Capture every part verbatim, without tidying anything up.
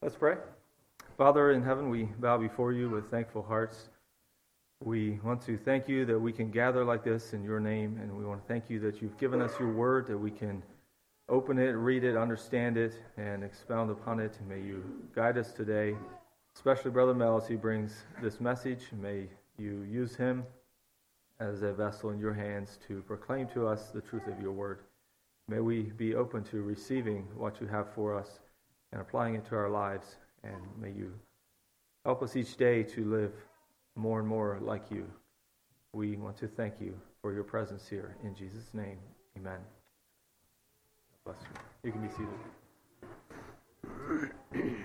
Let's pray. Father in heaven, we bow before you with thankful hearts. We want to thank you that we can gather like this in your name, and we want to thank you that you've given us your word, that we can open it, read it, understand it, and expound upon it. May you guide us today, especially Brother Mel as he brings this message. May you use him as a vessel in your hands to proclaim to us the truth of your word. May we be open to receiving what you have for us and applying it to our lives. And may you help us each day to live more and more like you. We want to thank you for your presence here. In Jesus' name, amen. Bless you. You can be seated.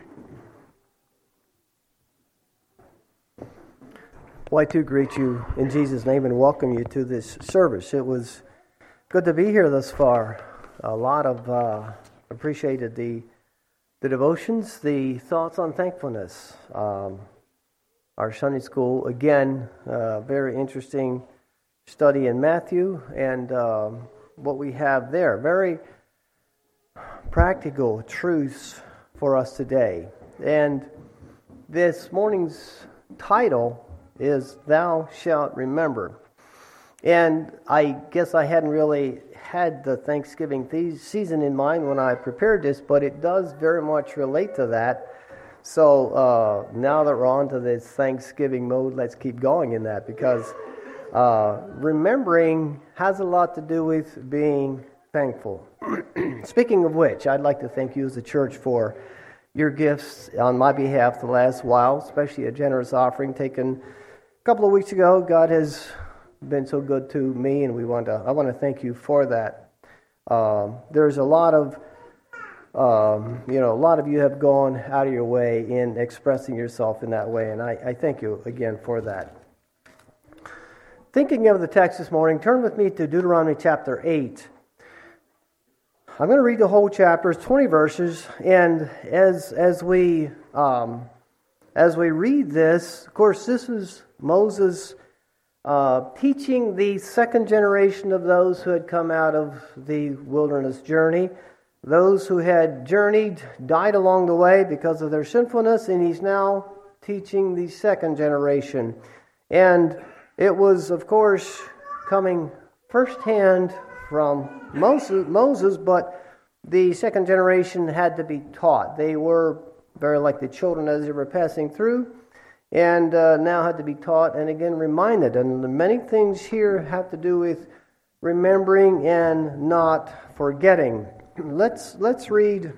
Well, I too greet you in Jesus' name and welcome you to this service. It was good to be here thus far. A lot of uh, appreciated the the devotions, the thoughts on thankfulness. Um, our Sunday school, again, uh, very interesting study in Matthew and um, what we have there. Very practical truths for us today. And this morning's title is Thou Shalt Remember. And I guess I hadn't really had the Thanksgiving th- season in mind when I prepared this, but it does very much relate to that. So uh, now that we're on to this Thanksgiving mode, let's keep going in that, because uh, remembering has a lot to do with being thankful. Speaking of which, I'd like to thank you as a church for your gifts on my behalf the last while, especially a generous offering taken a couple of weeks ago. God has been so good to me, and we want to. I want to thank you for that. Um, there's a lot of, um, you know, a lot of you have gone out of your way in expressing yourself in that way, and I, I thank you again for that. Thinking of the text this morning, turn with me to Deuteronomy chapter eight. I'm going to read the whole chapter, it's twenty verses, and as as we um, as we read this, of course, this is Moses Uh, teaching the second generation of those who had come out of the wilderness journey, those who had journeyed, died along the way because of their sinfulness, and he's now teaching the second generation. And it was, of course, coming firsthand from Moses, Moses, but the second generation had to be taught. They were very like the children as they were passing through, and uh, now had to be taught and again reminded. And many things here have to do with remembering and not forgetting. Let's let's read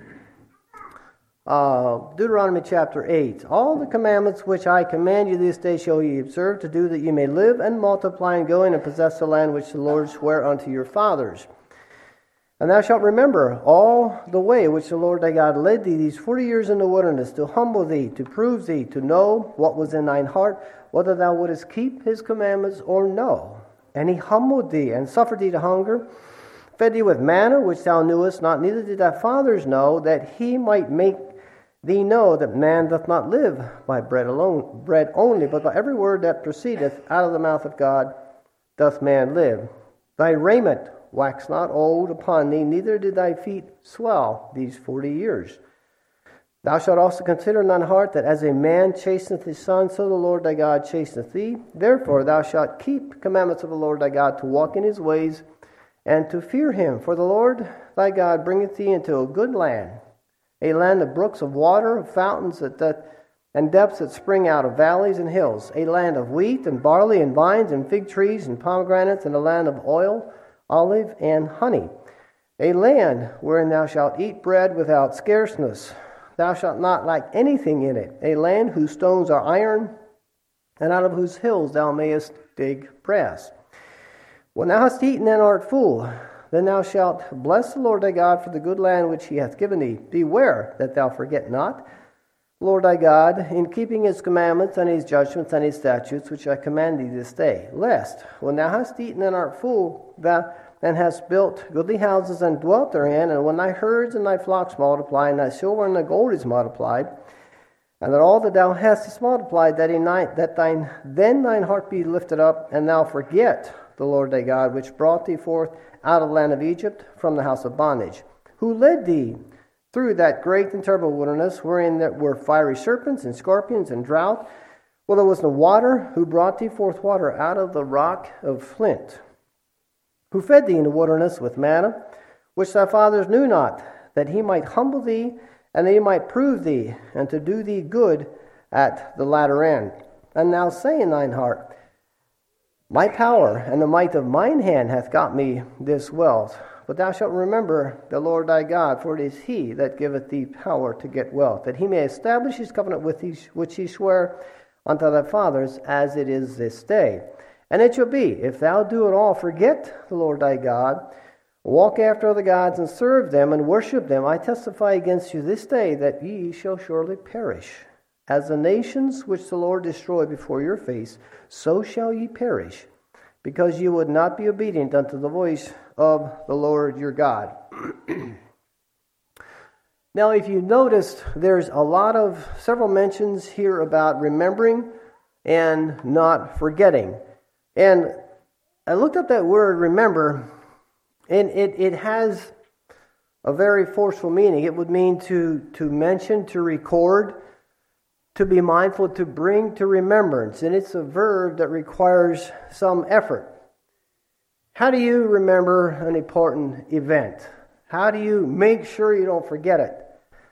uh, Deuteronomy chapter eight. All the commandments which I command you this day shall ye observe to do, that ye may live and multiply and go in and possess the land which the Lord sware unto your fathers. And thou shalt remember all the way which the Lord thy God led thee these forty years in the wilderness, to humble thee, to prove thee, to know what was in thine heart, whether thou wouldest keep his commandments or no. And he humbled thee, and suffered thee to hunger, fed thee with manna which thou knewest not, neither did thy fathers know, that he might make thee know that man doth not live by bread alone, bread only, but by every word that proceedeth out of the mouth of God doth man live. Thy raiment wax not old upon thee, neither did thy feet swell these forty years. Thou shalt also consider in thine heart that as a man chasteneth his son, so the Lord thy God chasteneth thee. Therefore thou shalt keep commandments of the Lord thy God, to walk in his ways, and to fear him. For the Lord thy God bringeth thee into a good land, a land of brooks of water, of fountains that, that and depths that spring out of valleys and hills, a land of wheat and barley and vines and fig trees and pomegranates, and a land of oil, olive, and honey, a land wherein thou shalt eat bread without scarceness. Thou shalt not lack anything in it, a land whose stones are iron, and out of whose hills thou mayest dig brass. When thou hast eaten and art full, then thou shalt bless the Lord thy God for the good land which he hath given thee. Beware that thou forget not Lord thy God, in keeping his commandments and his judgments and his statutes, which I command thee this day, lest, when thou hast eaten and art full, thou and hast built goodly houses and dwelt therein, and when thy herds and thy flocks multiply, and thy silver and thy gold is multiplied, and that all that thou hast is multiplied, that in night that thine then thine heart be lifted up, and thou forget the Lord thy God, which brought thee forth out of the land of Egypt from the house of bondage, who led thee through that great and terrible wilderness, wherein there were fiery serpents and scorpions and drought, where there was no water, who brought thee forth water out of the rock of flint, who fed thee in the wilderness with manna, which thy fathers knew not, that he might humble thee, and that he might prove thee, and to do thee good at the latter end. And thou say in thine heart, my power and the might of mine hand hath got me this wealth. But thou shalt remember the Lord thy God, for it is he that giveth thee power to get wealth, that he may establish his covenant with thee, which he sware unto thy fathers, as it is this day. And it shall be, if thou do at all forget the Lord thy God, walk after other gods, and serve them, and worship them, I testify against you this day, that ye shall surely perish. As the nations which the Lord destroyed before your face, so shall ye perish, because ye would not be obedient unto the voice of the Lord your God. Now, if you noticed, there's a lot of, several mentions here about remembering and not forgetting. And I looked up that word, remember, and it, it has a very forceful meaning. It would mean to, to mention, to record, to be mindful, to bring to remembrance. And it's a verb that requires some effort. How do you remember an important event? How do you make sure you don't forget it?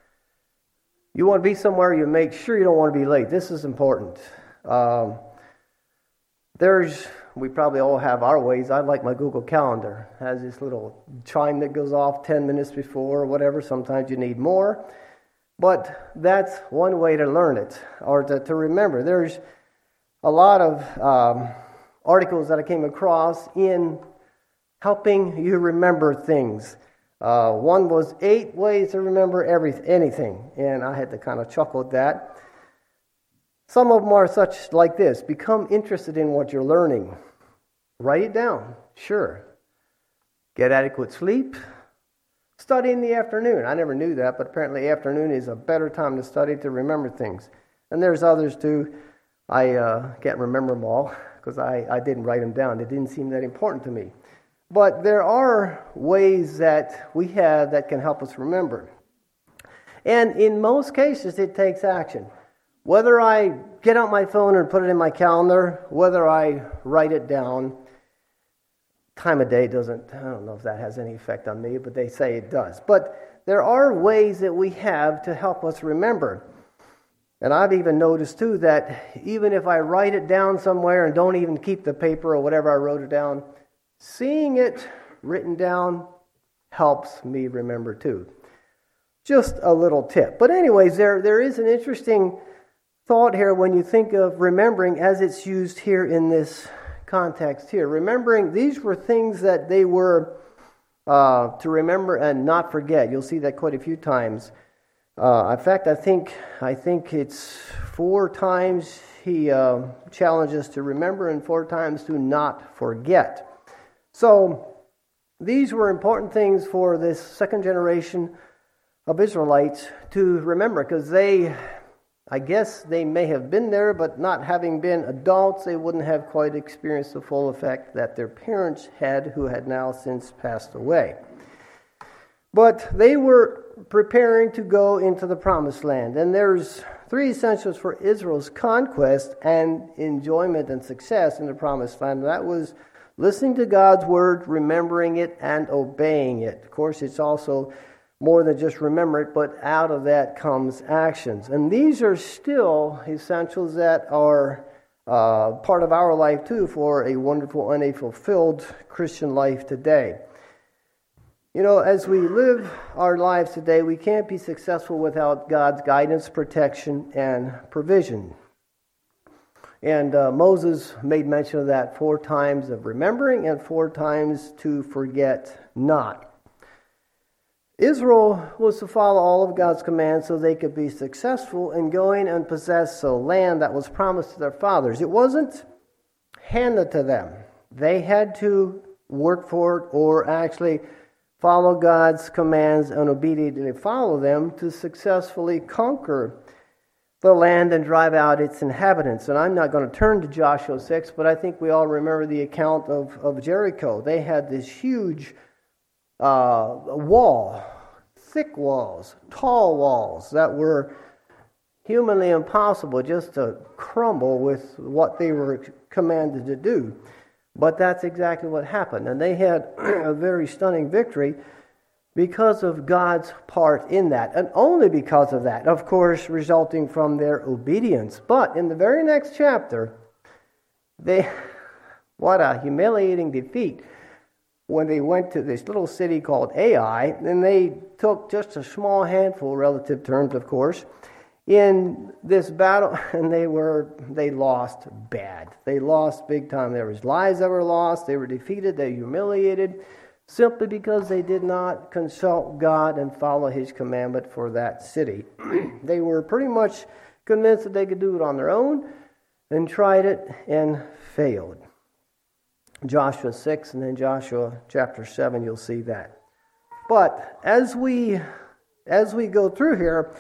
You want to be somewhere, you make sure you don't want to be late. This is important. Um, there's, we probably all have our ways. I like my Google Calendar. It has this little chime that goes off ten minutes before or whatever. Sometimes you need more. But that's one way to learn it, or to, to remember. There's a lot of um, articles that I came across in helping you remember things. Uh, one was eight ways to remember every, anything, and I had to kind of chuckle at that. Some of them are such like this: become interested in what you're learning. Write it down, sure. Get adequate sleep. Study in the afternoon. I never knew that, but apparently afternoon is a better time to study, to remember things. And there's others too. I uh, can't remember them all because I, I didn't write them down. They didn't seem that important to me. But there are ways that we have that can help us remember. And in most cases, it takes action. Whether I get out my phone and put it in my calendar, whether I write it down, time of day doesn't, I don't know if that has any effect on me, but they say it does. But there are ways that we have to help us remember. And I've even noticed too that even if I write it down somewhere and don't even keep the paper or whatever I wrote it down, seeing it written down helps me remember too. Just a little tip. But anyways, there there is an interesting thought here when you think of remembering as it's used here in this context here. Remembering, these were things that they were uh, to remember and not forget. You'll see that quite a few times. Uh, in fact, I think I think it's four times he uh, challenges to remember and four times to not forget. So these were important things for this second generation of Israelites to remember, because they, I guess they may have been there, but not having been adults, they wouldn't have quite experienced the full effect that their parents had, who had now since passed away. But they were preparing to go into the Promised Land, and there's three essentials for Israel's conquest and enjoyment and success in the Promised Land. That was listening to God's Word, remembering it, and obeying it. Of course, it's also more than just remember it, but out of that comes actions. And these are still essentials that are uh, part of our life too, for a wonderful and a fulfilled Christian life today. You know, as we live our lives today, we can't be successful without God's guidance, protection, and provision. And uh, Moses made mention of that four times, of remembering, and four times to forget not. Israel was to follow all of God's commands so they could be successful in going and possess the land that was promised to their fathers. It wasn't handed to them. They had to work for it, or actually follow God's commands and obediently follow them to successfully conquer the land and drive out its inhabitants. And I'm not going to turn to Joshua six, but I think we all remember the account of, of Jericho. They had this huge uh, wall, thick walls, tall walls that were humanly impossible just to crumble with what they were commanded to do. But that's exactly what happened. And they had a very stunning victory because of God's part in that. And only because of that, of course, resulting from their obedience. But in the very next chapter, they, what a humiliating defeat when they went to this little city called Ai, and they took just a small handful, relative terms, of course, in this battle, and they were they lost bad. They lost big time. There was lives that were lost. They were defeated. They were humiliated, simply because they did not consult God and follow His commandment for that city. They were pretty much convinced that they could do it on their own, and tried it and failed. Joshua six and then Joshua chapter seven, you'll see that. But as we as we go through here,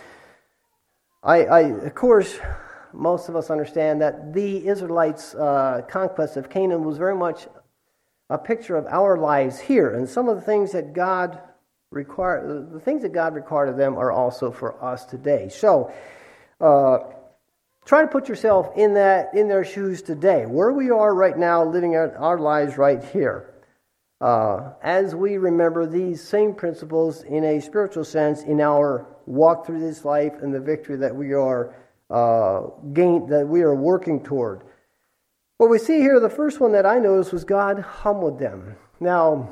I, I of course, most of us understand that the Israelites' uh, conquest of Canaan was very much a picture of our lives here, and some of the things that God required, the things that God required of them, are also for us today. So, uh, try to put yourself in that in their shoes today, where we are right now, living our, our lives right here, uh, as we remember these same principles in a spiritual sense in our walk through this life and the victory that we are uh, gain that we are working toward. What we see here, the first one that I noticed was God humbled them. Now,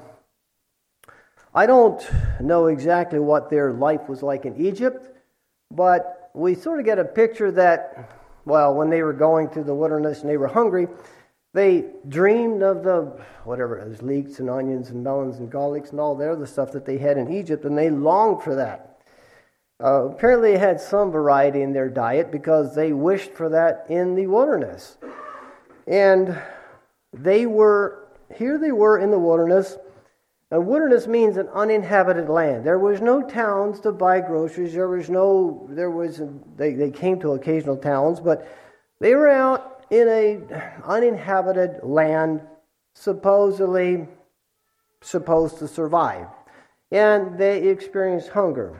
I don't know exactly what their life was like in Egypt, but we sort of get a picture that, well, when they were going through the wilderness and they were hungry, they dreamed of the, whatever it was, leeks and onions and melons and garlics and all the other stuff that they had in Egypt, and they longed for that. Uh, apparently they had some variety in their diet because they wished for that in the wilderness. And they were, here they were in the wilderness. And wilderness means an uninhabited land. There was no towns to buy groceries. There was no, there was, they, they came to occasional towns, but they were out in a uninhabited land, supposedly supposed to survive. And they experienced hunger.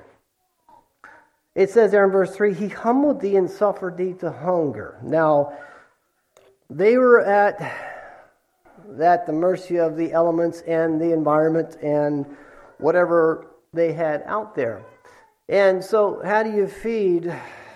It says there in verse three, He humbled thee and suffered thee to hunger. Now, they were at, at the mercy of the elements and the environment and whatever they had out there. And so how do you feed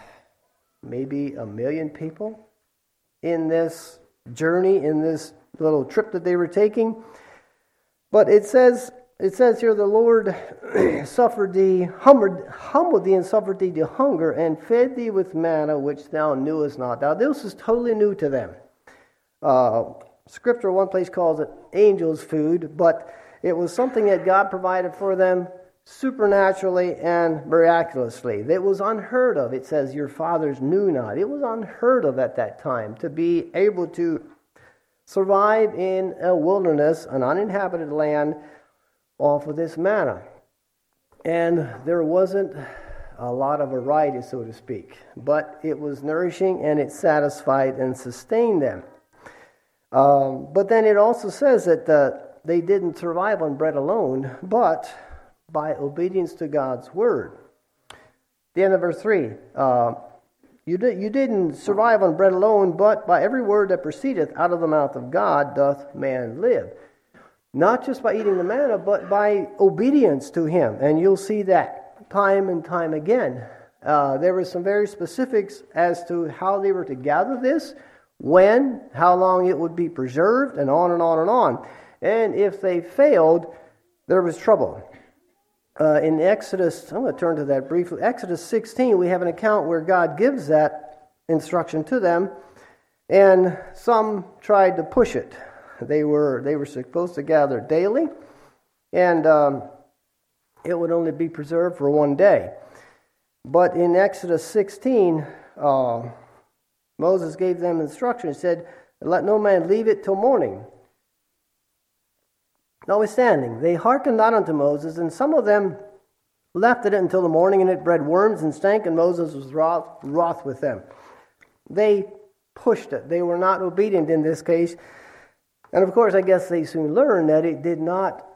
maybe a million people in this journey, in this little trip that they were taking? But it says it says here, the Lord suffered thee, humbled, humbled thee and suffered thee to hunger, and fed thee with manna which thou knewest not. Now this is totally new to them. Uh, scripture, one place calls it angel's food, but it was something that God provided for them supernaturally and miraculously. It was unheard of. It says, your fathers knew not. It was unheard of at that time to be able to survive in a wilderness, an uninhabited land, off of this manna. And there wasn't a lot of variety, so to speak, but it was nourishing and it satisfied and sustained them. Um, but then it also says that uh, they didn't survive on bread alone, but by obedience to God's word. The end of verse three, uh, you, di- you didn't survive on bread alone, but by every word that proceedeth out of the mouth of God doth man live. Not just by eating the manna, but by obedience to Him. And you'll see that time and time again. Uh, there were some very specifics as to how they were to gather this, when, how long it would be preserved, and on and on and on. And if they failed, there was trouble. Uh, in Exodus, I'm going to turn to that briefly. Exodus sixteen, we have an account where God gives that instruction to them, and some tried to push it. They were they were supposed to gather daily, and um, it would only be preserved for one day. But in Exodus sixteen, uh, Moses gave them instruction. He said, let no man leave it till morning. Notwithstanding, they hearkened not unto Moses, and some of them left it until the morning, and it bred worms and stank, and Moses was wroth, wroth with them. They pushed it. They were not obedient in this case. And of course, I guess they soon learned that it did not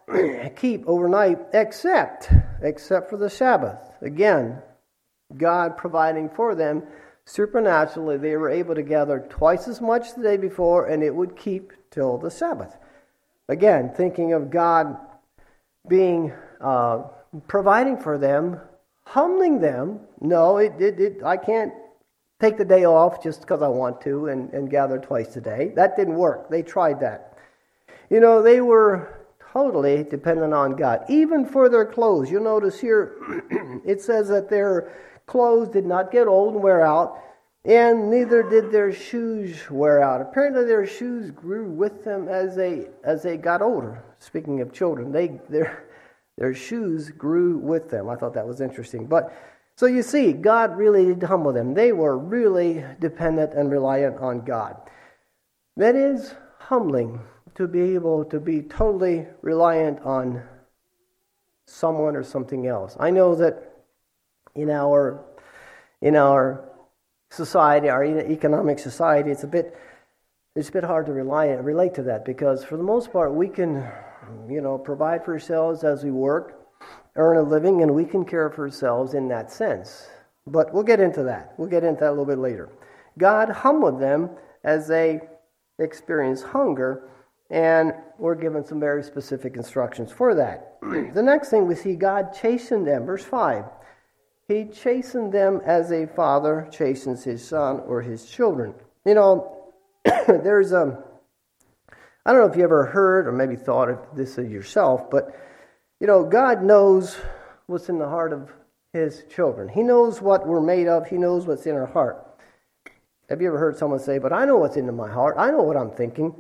keep overnight except except for the Sabbath. Again, God providing for them supernaturally. They were able to gather twice as much the day before, and it would keep till the Sabbath. Again, thinking of God being uh, providing for them, humbling them. No, it, it, it I can't take the day off just because I want to and, and gather twice a day. That didn't work. They tried that. You know, they were totally dependent on God. Even for their clothes. You'll notice here, it says that their clothes did not get old and wear out, and neither did their shoes wear out. Apparently their shoes grew with them as they as they got older. Speaking of children, they their their shoes grew with them. I thought that was interesting. But so you see, God really did humble them. They were really dependent and reliant on God. That is humbling, to be able to be totally reliant on someone or something else. I know that in our in our society, our economic society, it's a bit it's a bit hard to rely relate to that, because for the most part we can, you know, provide for ourselves as we work, earn a living, and we can care for ourselves in that sense. But we'll get into that. We'll get into that a little bit later. God humbled them as they experienced hunger, and we're given some very specific instructions for that. The next thing we see, God chastened them. Verse five. He chastened them as a father chastens his son or his children. You know, there's a, I don't know if you ever heard or maybe thought of this yourself, but, you know, God knows what's in the heart of his children. He knows what we're made of. He knows what's in our heart. Have you ever heard someone say, but I know what's in my heart. I know what I'm thinking.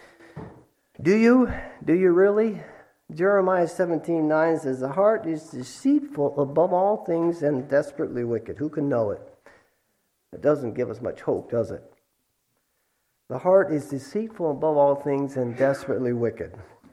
Do you? Do you really? Jeremiah seventeen nine says, the heart is deceitful above all things and desperately wicked. Who can know it? It doesn't give us much hope, does it? The heart is deceitful above all things and desperately wicked.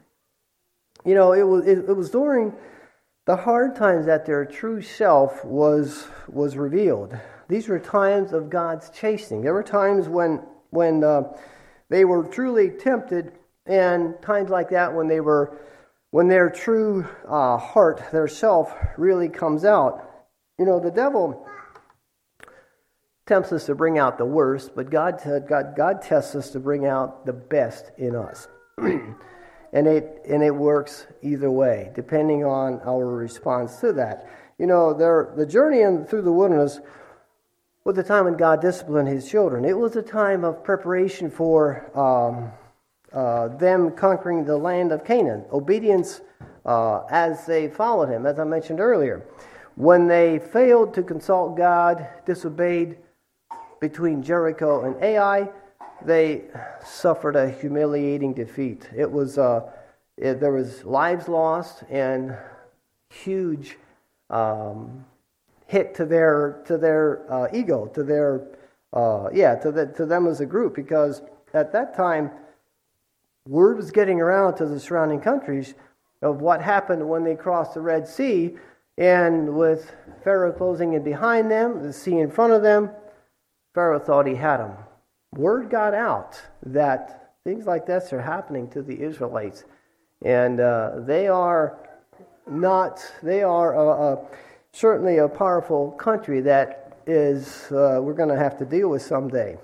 You know, it was it, it was during the hard times that their true self was was revealed. These were times of God's chastening. There were times when when uh, they were truly tempted, and times like that when they were when their true uh, heart, their self, really comes out. You know, the devil tempts us to bring out the worst, but God God God tests us to bring out the best in us. And it and it works either way, depending on our response to that. You know, there, the journey in, through the wilderness was the time when God disciplined his children. It was a time of preparation for um, uh, them conquering the land of Canaan. Obedience uh, as they followed him, as I mentioned earlier. When they failed to consult God, disobeyed between Jericho and Ai, they suffered a humiliating defeat. It was uh, it, there was lives lost and huge um, hit to their to their uh, ego, to their uh, yeah, to the, to them as a group, because at that time, word was getting around to the surrounding countries of what happened when they crossed the Red Sea, and with Pharaoh closing in behind them, the sea in front of them, Pharaoh thought he had them. Word got out that things like this are happening to the Israelites, and uh, they are not. They are a, a, certainly a powerful country that is uh, we're going to have to deal with someday.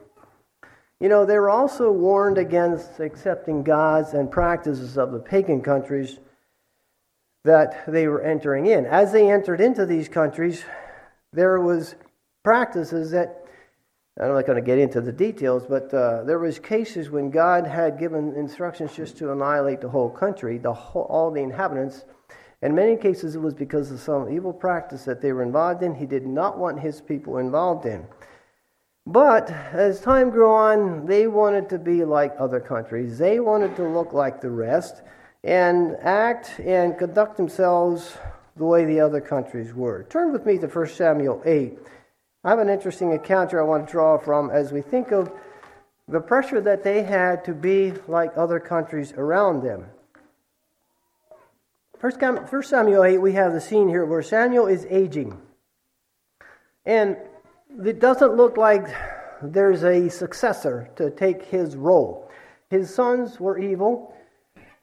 You know, they were also warned against accepting gods and practices of the pagan countries that they were entering in. As they entered into these countries, there was practices that, I'm not going to get into the details, but uh, there was cases when God had given instructions just to annihilate the whole country, the whole, all the inhabitants. In many cases, it was because of some evil practice that they were involved in. He did not want his people involved in. But as time grew on, they wanted to be like other countries. They wanted to look like the rest and act and conduct themselves the way the other countries were. Turn with me to First Samuel eight. I have an interesting account here I want to draw from as we think of the pressure that they had to be like other countries around them. First Samuel eight, we have the scene here where Samuel is aging. And it doesn't look like there's a successor to take his role. His sons were evil.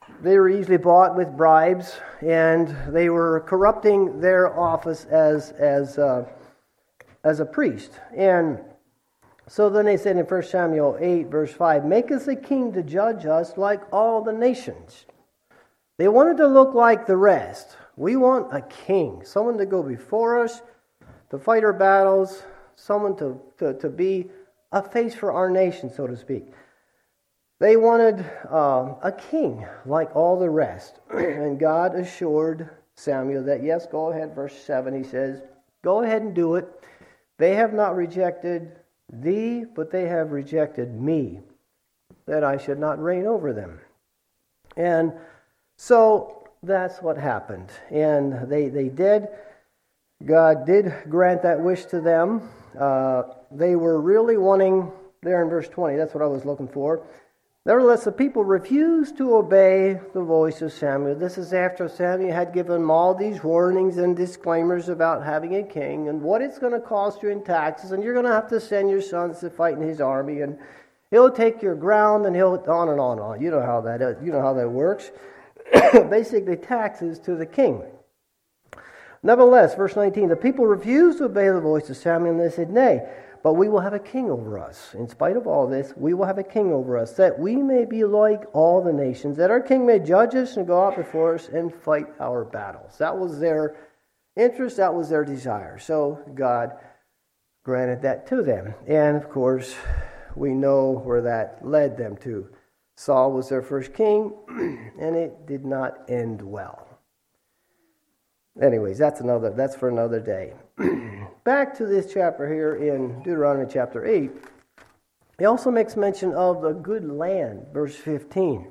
they were easily bought with bribes, and they were corrupting their office as as uh, as a priest. And so then they said in First Samuel eight, verse five, "Make us a king to judge us like all the nations." They wanted to look like the rest. We want a king, someone to go before us, to fight our battles, someone to, to, to be a face for our nation, so to speak. They wanted uh, a king like all the rest. And God assured Samuel that, yes, go ahead. Verse seven, he says, "Go ahead and do it. They have not rejected thee, but they have rejected me, that I should not reign over them." And so that's what happened. And they, they did. God did grant that wish to them. Uh, they were really wanting, there in verse twenty, that's what I was looking for. "Nevertheless, the people refused to obey the voice of Samuel." This is after Samuel had given them all these warnings and disclaimers about having a king and what it's going to cost you in taxes, and you're going to have to send your sons to fight in his army, and he'll take your ground, and he'll on and on and on. You know how that is. You know how that works. Basically, taxes to the king. Nevertheless, verse nineteen, "The people refused to obey the voice of Samuel, and they said, Nay, but we will have a king over us. In spite of all this, we will have a king over us, that we may be like all the nations, that our king may judge us and go out before us and fight our battles." That was their interest, that was their desire. So God granted that to them. And of course, we know where that led them to. Saul was their first king, and it did not end well. Anyways, that's another. That's for another day. Back to this chapter here in Deuteronomy chapter eight. He also makes mention of the good land, verse fifteen.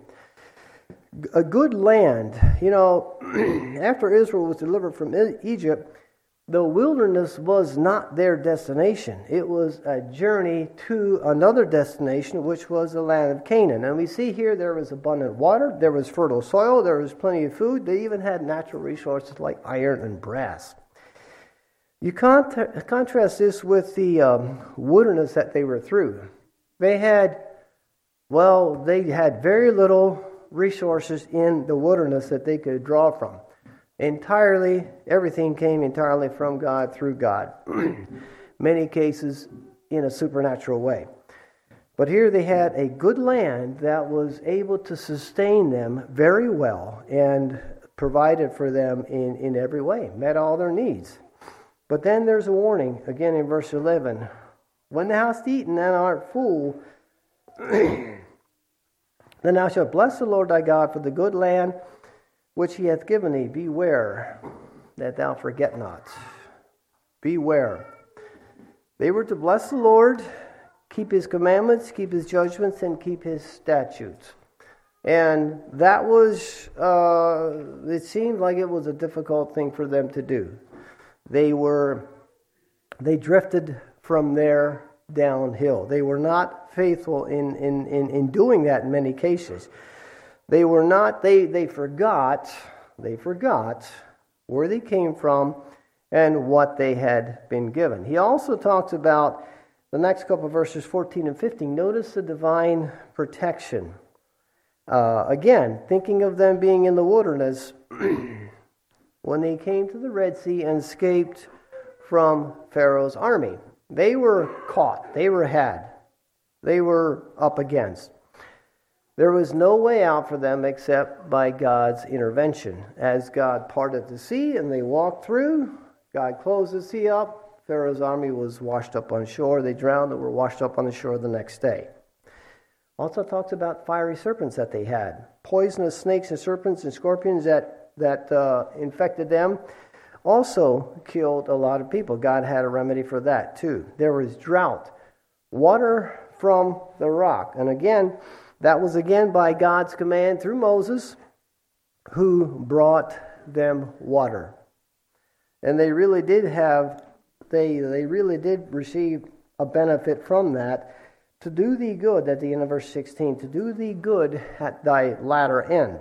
A good land. You know, after Israel was delivered from Egypt, the wilderness was not their destination. It was a journey to another destination, which was the land of Canaan. And we see here there was abundant water, there was fertile soil, there was plenty of food. They even had natural resources like iron and brass. You cont- contrast this with the um, wilderness that they were through. They had, well, they had very little resources in the wilderness that they could draw from. Entirely, everything came entirely from God, through God. Many cases in a supernatural way. But here they had a good land that was able to sustain them very well and provided for them in, in every way, met all their needs. But then there's a warning, again in verse eleven. "When thou hast eaten and art full, then thou shalt bless the Lord thy God for the good land which he hath given thee. Beware that thou forget not." Beware. They were to bless the Lord, keep his commandments, keep his judgments, and keep his statutes. And that was, uh, it seemed like it was a difficult thing for them to do. They were, they drifted from there downhill. They were not faithful in, in, in, in doing that in many cases. They were not, they, they forgot, they forgot where they came from and what they had been given. He also talks about the next couple of verses, fourteen and fifteen. Notice the divine protection. Uh, again, thinking of them being in the wilderness, when they came to the Red Sea and escaped from Pharaoh's army. They were caught. They were had. They were up against. There was no way out for them except by God's intervention. As God parted the sea and they walked through, God closed the sea up. Pharaoh's army was washed up on shore. They drowned and were washed up on the shore the next day. Also talks about fiery serpents that they had. Poisonous snakes and serpents and scorpions that, that uh, infected them also killed a lot of people. God had a remedy for that too. There was drought. Water from the rock. And again, that was again by God's command through Moses, who brought them water. And they really did have, they, they really did receive a benefit from that. To do thee good, at the end of verse sixteen, to do thee good at thy latter end.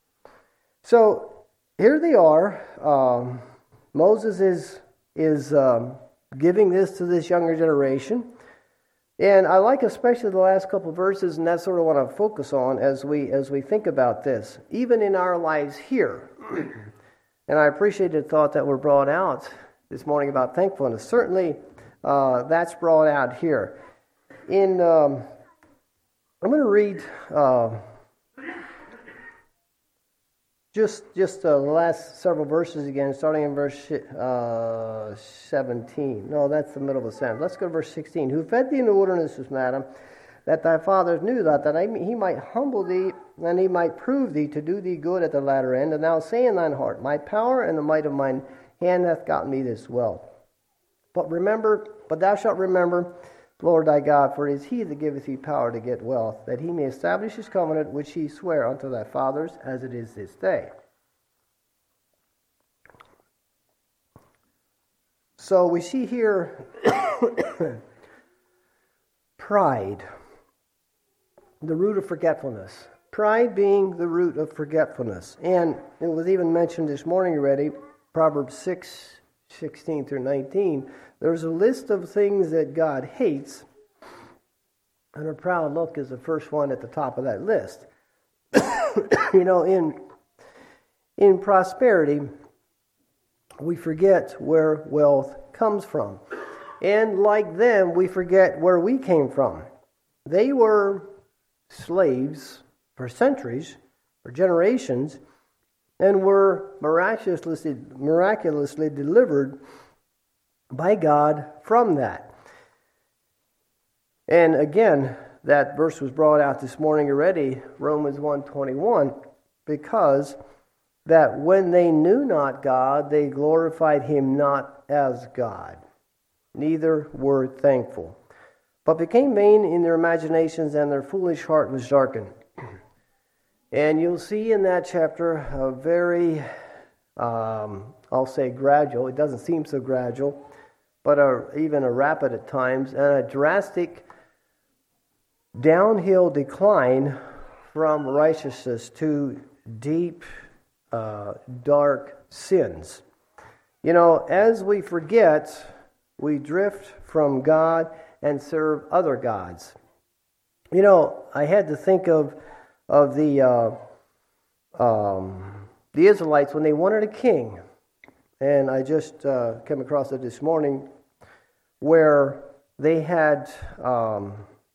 So here they are. Um, Moses is, is um, giving this to this younger generation. And I like especially the last couple verses, and that's sort of what I focus on as we as we think about this, even in our lives here. And I appreciate the thought that were brought out this morning about thankfulness. Certainly, uh, that's brought out here. In um, I'm going to read uh, just just uh, the last several verses again, starting in verse uh, seventeen. No, that's the middle of the sentence. Let's go to verse sixteen. Who fed thee in the wilderness, madam, that thy fathers knew that, that he might humble thee, and he might prove thee to do thee good at the latter end. And thou say in thine heart, my power and the might of mine hand hath gotten me this wealth. But remember, but thou shalt remember the Lord thy God, for it is he that giveth thee power to get wealth, that he may establish his covenant which he sware unto thy fathers, as it is this day. So we see here pride, the root of forgetfulness. Pride being the root of forgetfulness. And it was even mentioned this morning already, Proverbs six, sixteen through nineteen. There's a list of things that God hates, and a proud look is the first one at the top of that list. You know, in in prosperity, we forget where wealth comes from. And like them, we forget where we came from. They were slaves for centuries, for generations, and were miraculously, miraculously delivered by God from that. And again, that verse was brought out this morning already, Romans one twenty-one, because that when they knew not God, they glorified him not as God, neither were thankful, but became vain in their imaginations, and their foolish heart was darkened. And you'll see in that chapter a very, um, I'll say gradual, it doesn't seem so gradual, but a, even a rapid at times, and a drastic downhill decline from righteousness to deep, uh, dark sins. You know, as we forget, we drift from God and serve other gods. You know, I had to think of of the uh, um, the Israelites when they wanted a king. And I just uh, came across it this morning where they had um,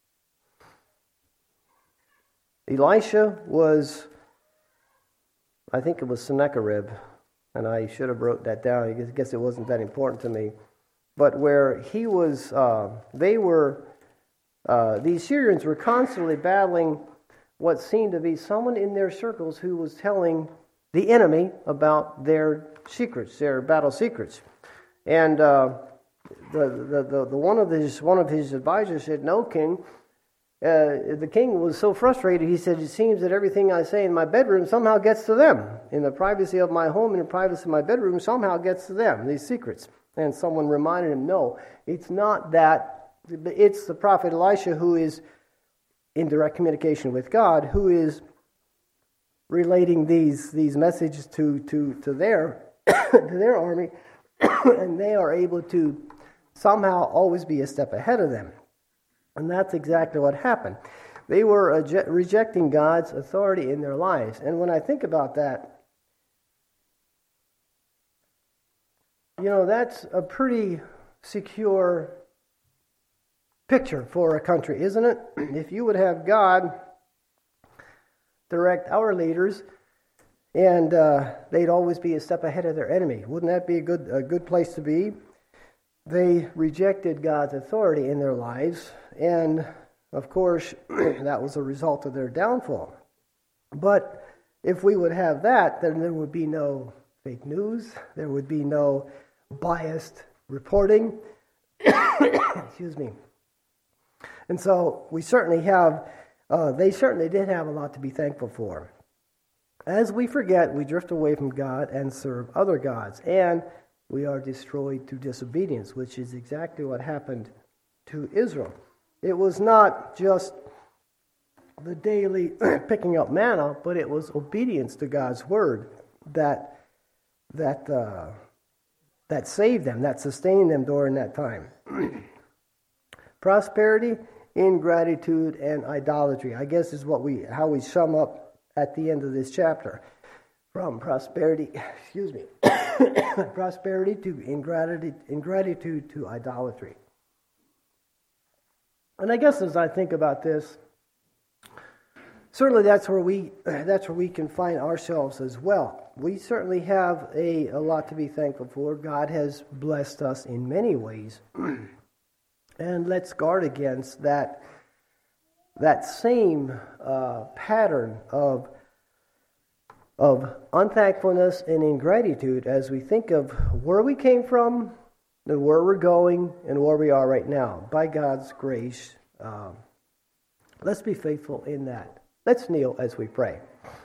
Elisha was, I think it was Sennacherib, and I should have wrote that down. I guess it wasn't that important to me. But where he was, uh, they were, uh, these Syrians were constantly battling what seemed to be someone in their circles who was telling the enemy about their secrets, their battle secrets. And uh, the, the, the, the one of his one of his advisors said, "No, king." Uh, the king was so frustrated, he said, "It seems that everything I say in my bedroom somehow gets to them. In the privacy of my home, in the privacy of my bedroom, somehow gets to them, these secrets." And someone reminded him, no, it's not that. It's the prophet Elisha who is in direct communication with God, who is relating these these messages to to to their to their army, and they are able to somehow always be a step ahead of them. And that's exactly what happened. They were rejecting God's authority in their lives. And when I think about that, you know, that's a pretty secure picture for a country, isn't it? If you would have God direct our leaders, and uh, they'd always be a step ahead of their enemy. Wouldn't that be a good a good place to be? They rejected God's authority in their lives, and of course, that was a result of their downfall. But if we would have that, then there would be no fake news, there would be no biased reporting. Excuse me. And so we certainly have, uh, they certainly did have a lot to be thankful for. As we forget, we drift away from God and serve other gods, and we are destroyed through disobedience, which is exactly what happened to Israel. It was not just the daily picking up manna, but it was obedience to God's word that that uh, that saved them, that sustained them during that time. prosperity, ingratitude, and idolatry. I guess is what we how we sum up at the end of this chapter. From prosperity, excuse me, prosperity to ingratitude, ingratitude to idolatry. And I guess as I think about this, certainly that's where we that's where we can find ourselves as well. We certainly have a, a lot to be thankful for. God has blessed us in many ways. And let's guard against that that same uh, pattern of of unthankfulness and ingratitude as we think of where we came from and where we're going and where we are right now. By God's grace, um, let's be faithful in that. Let's kneel as we pray.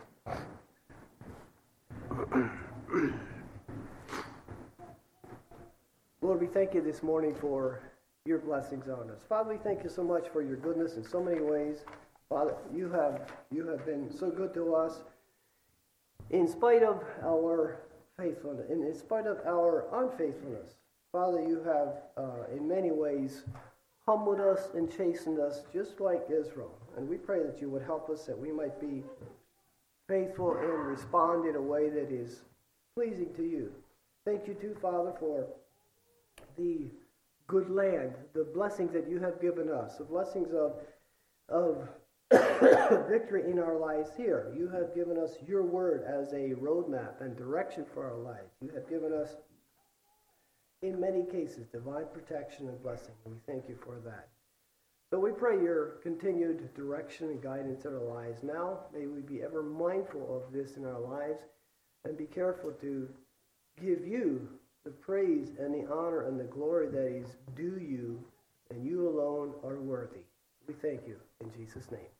Lord, we thank you this morning for your blessings on us. Father, we thank you so much for your goodness in so many ways. Father, you have you have been so good to us. In spite of our faithfulness, in spite of our unfaithfulness, Father, you have, uh, in many ways, humbled us and chastened us just like Israel. And we pray that you would help us, that we might be faithful and respond in a way that is pleasing to you. Thank you, too, Father, for the good land, the blessings that you have given us, the blessings of of victory in our lives here. You have given us your word as a roadmap and direction for our lives. You have given us, in many cases, divine protection and blessing. And we thank you for that. So we pray your continued direction and guidance in our lives. Now, may we be ever mindful of this in our lives and be careful to give you the praise and the honor and the glory that is due you, and you alone are worthy. We thank you in Jesus' name.